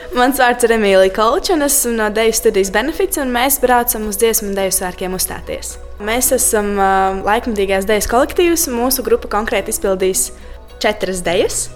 Mans vārds ir Emīlija Kolča, un esmu no Deju studijas Benefits, un mēs braucam uz Dziesmu un Deju svētkiem uzstāties. Mēs esam laikmatīgās dejas kolektīvs, mūsu grupa konkrēti izpildīs 4 dejas,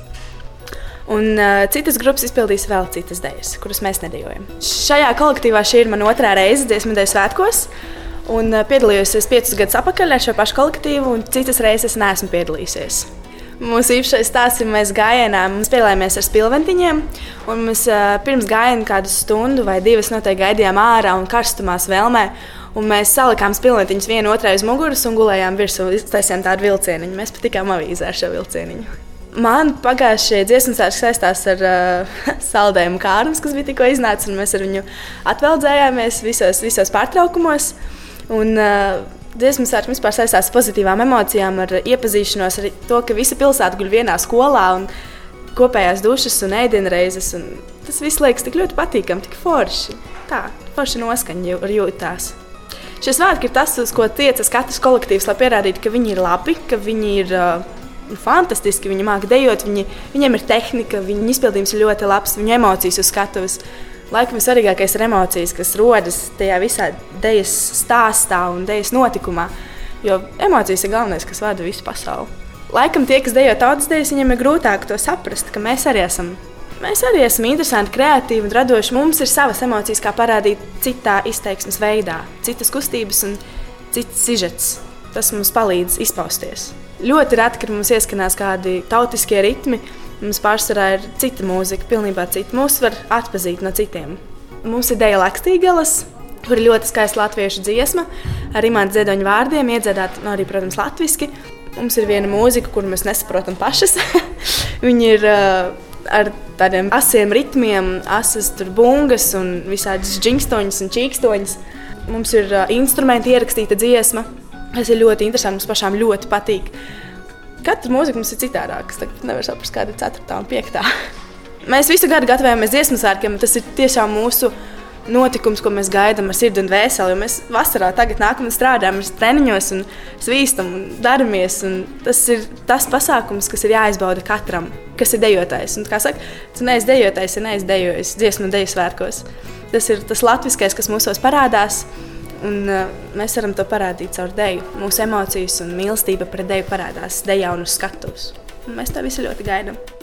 un citas grupas izpildīs vēl citas dejas, kuras mēs nedejojam. Šajā kolektīvā šī ir mana 2. reize Dziesmu un Deju svētkos, un piedalījos 5 gadus atpakaļ ar šo pašu kolektīvu, un citas reizes neesmu piedalījusies. Mūsu īpašais stāsts ir, mēs gājienā spēlējāmies ar spilventiņiem, un mēs pirms gājiena kādu stundu vai 2 noteikti gaidījām ārā un karstumā svelmē, un mēs salikām spilventiņus vienu otrai uz muguras un gulējām virsū, taisījām tādu vilcieniņu. Mēs pat tikām avīzē ar šo vilcieniņu. Man pagājušie dziesmu svētki saistās ar saldējumu Kārums, kas bija tikko iznācis, un mēs ar viņu atveldzējāmies visos pārtraukumos. Un, Dziesmu svētki vispār saistās ar pozitīvām emocijām, ar iepazīšanos, ar to, ka visa pilsēta guļ vienā skolā un kopējās dušas un ēdienreizes. Un tas viss liekas tik ļoti patīkami, tik forši. Tā, forši noskaņa jūtās. Šie svētki ir tas, uz ko tiecas katrs kolektīvs, lai pierādītu, ka viņi ir labi, ka viņi ir fantastiski, viņi māca dejot, viņiem ir tehnika, viņu izpildījums ir ļoti labs, viņu emocijas uz skatuves. Laikam svarīgākais ir emocijas, kas rodas tajā visā dejas stāstā un dejas notikumā, jo emocijas ir galvenais, kas vada visu pasauli. Laikam tie, kas dejo tautas dejas, viņiem ir grūtāk to saprast, ka mēs arī esam interesanti, kreatīvi un radoši. Mums ir savas emocijas, kā parādīt citā izteiksmes veidā, citas kustības un cits sižets. Tas mums palīdz izpausties. Ļoti reti, kad mums ieskanās kādi tautiskie ritmi, mums pārsvarā ir cita mūzika, pilnībā cita. Mūs var atpazīt no citiem. Mums ir deja Lakstīgalas, kur ir ļoti skaista latviešu dziesma, ar Imanta Ziedoņa vārdiem, iedziedāta arī, protams, latviski. Mums ir viena mūzika, kuru mēs nesaprotam pašas. Viņi ir ar tādiem asiem ritmiem, asas bungas un visādas džingstoņas un čīkstoņas. Mums ir instrumenti ierakstīta dziesma, kas ir ļoti interesanti, mums pašām ļoti patīk. Katra mūzika mums ir citādāka. Es nevaru saprast, kāda ir 4. un 5. Mēs visu gadu gatavojamies dziesmu svētkiem. Tas ir tiešām mūsu notikums, ko mēs gaidām ar sirdi un vēseli. Mēs vasarā tagad nākam un strādājam, mēs treniņos un svīstam un daramies. Un tas ir tas pasākums, kas ir jāizbauda katram, kas ir dejotājs. Un, kā saka, tu neesi dejotājs, ja neesi dejojis Dziesmu un Deju svētkos. Tas ir tas latviskais, kas mūsos parādās. Un mēs varam to parādīt caur deju. Mūsu emocijas un mīlestība pret deju parādās dejā un uz skatuves. Mēs to visu ļoti gaidām.